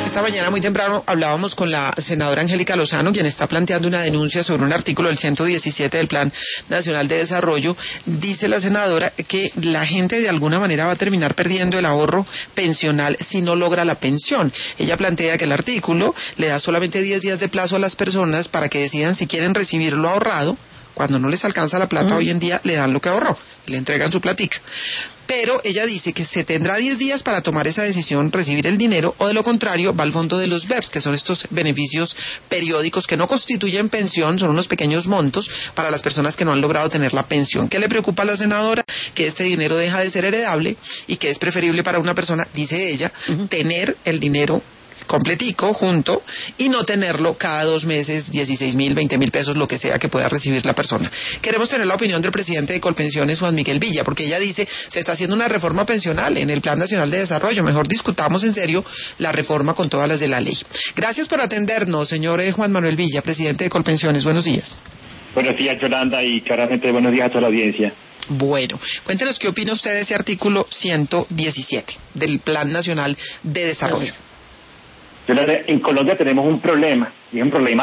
Esta mañana muy temprano hablábamos con la senadora Angélica Lozano, quien está planteando una denuncia sobre un artículo del 117 del Plan Nacional de Desarrollo. Dice la senadora que la gente de alguna manera va a terminar perdiendo el ahorro pensional si no logra la pensión. Ella plantea que el artículo le da solamente 10 días de plazo a las personas para que decidan si quieren recibir lo ahorrado. Cuando no les alcanza la plata hoy en día, le dan lo que ahorró, le entregan su platica. Pero ella dice que se tendrá 10 días para tomar esa decisión, recibir el dinero, o de lo contrario va al fondo de los BEPS, que son estos beneficios periódicos que no constituyen pensión, son unos pequeños montos para las personas que no han logrado tener la pensión. ¿Qué le preocupa a la senadora? Que este dinero deja de ser heredable y que es preferible para una persona, dice ella, tener el dinero completico, junto, y no tenerlo cada 2 meses, 16.000, 20.000 pesos, lo que sea que pueda recibir la persona. Queremos tener la opinión del presidente de Colpensiones, Juan Miguel Villa, porque ella dice, se está haciendo una reforma pensional en el Plan Nacional de Desarrollo, mejor discutamos en serio la reforma con todas las de la ley. Gracias por atendernos, señor Juan Manuel Villa, presidente de Colpensiones, buenos días. Buenos días, Yolanda, y claramente buenos días a toda la audiencia. Bueno, cuéntenos qué opina usted de ese artículo 117 del Plan Nacional de Desarrollo. En Colombia tenemos un problema, y es un problema